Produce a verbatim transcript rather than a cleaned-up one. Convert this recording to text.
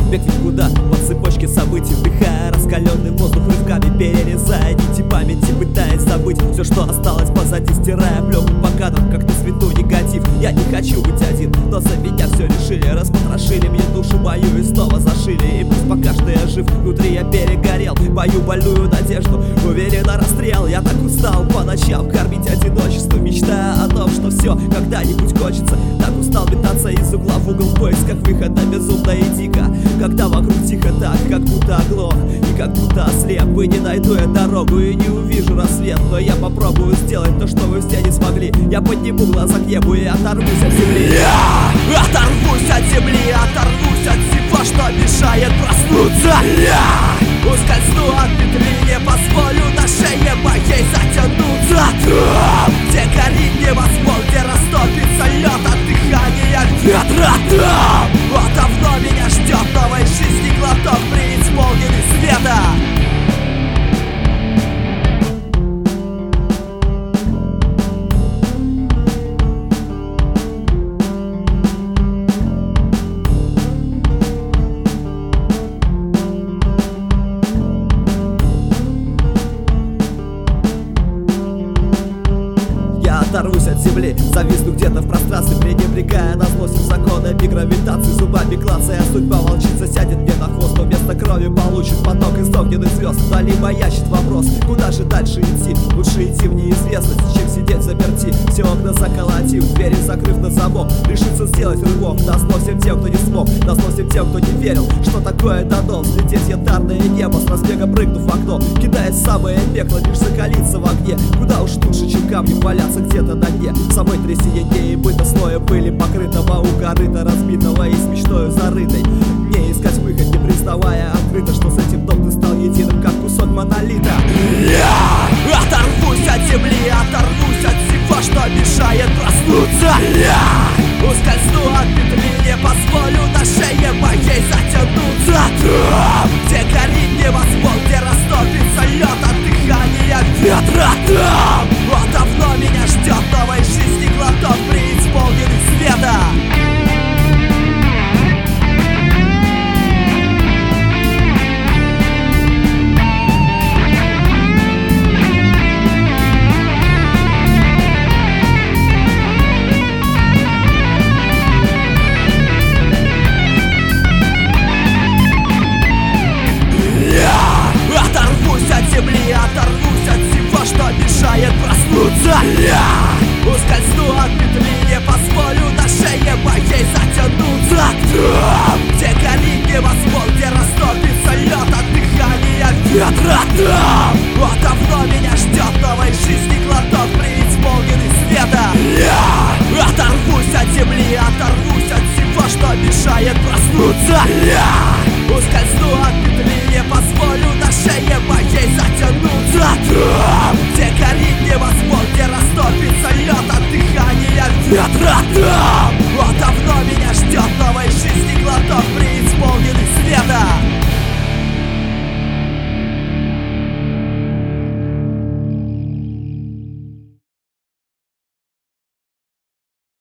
бег ведь куда? По цепочке событий, вдыхая раскаленный воздух, рывками перерезая нити памяти, пытаясь забыть все, что осталось позади, стирая пленку по кадрам, как на свету негатив. Я не хочу быть один, но за меня все решили, распотрошили мне душу мою и снова зашили. И пусть пока что я жив, внутри я перегорел, пою больную надежду, уверен на расстрел. Я так устал по ночам кормить одиночество, мечтая о том, что все когда-нибудь кончится. Так устал метаться из угла в угол в поисках выхода, безумно и дико, когда вокруг тихо так, как будто оглох и как будто ослеп. И не найду я дорогу и не увижу рассвет, но я попробую сделать то, что вы все не смогли. Я подниму глаза к небу и оторвусь от земли. Я оторвусь от земли, оторвусь от всего, что мешает проснуться. Я ускользну от петли, не позволю на шее моей затянуться. Там, где горит небосвод, где растопится лед от дыхания ветра. Там, вот давно меня ждет новой жизни глоток, преисполненный света. Оторвусь от земли, зависну где-то в пространстве, пренебрегая на зло всем законами гравитации, зубами клацая, судьба волчица сядет мне на хвост, но вместо крови получит поток из огненных звезд. Вдали маячит вопрос, куда же дальше идти? Лучше идти в неизвестность, чем сидеть заперти. Все окна заколотив, двери закрыв на замок, решится сделать рывок, на зло всем тем, кто не смог, на зло всем тем, кто не верил, что такое дано. Взлететь в янтарное небо, с разбега прыгнув в окно, кидая самое пекло, лишь закалиться в огне. Куда уж лучше, чем камни валяться где-то на дне. В самой трясине не и быта, слоя пыли покрытого, у корыта разбитого и с мечтою зарытой. Не искать выход, не признавая открыто, что с этим дом ты стал единым, как кусок монолита. Я оторвусь от земли, оторвусь от всего, что мешает проснуться. Я ускользну от петли, не позволю на шее моей затянуться. Там, где горит небосвод, где растопится лед от дыхания ветра. Там, вот давно меня ждет новой жизни глоток, преисполненный света. Оторвусь от всего, что мешает проснуться. Я ускользну от петли, не позволю на шее моей затянуться. Там, где горит небосвод, где растопится лед от дыхания ветра. Там, вот давно меня ждет новой жизни глоток, преисполненный света. Я оторвусь от земли, оторвусь от всего, что мешает проснуться. Я ускользну от петли, не позволю на шее моей затянуться. Там, где горит небосвод, где растопится лед от дыхания ветра. Там, вот давно меня ждет новой жизни глоток.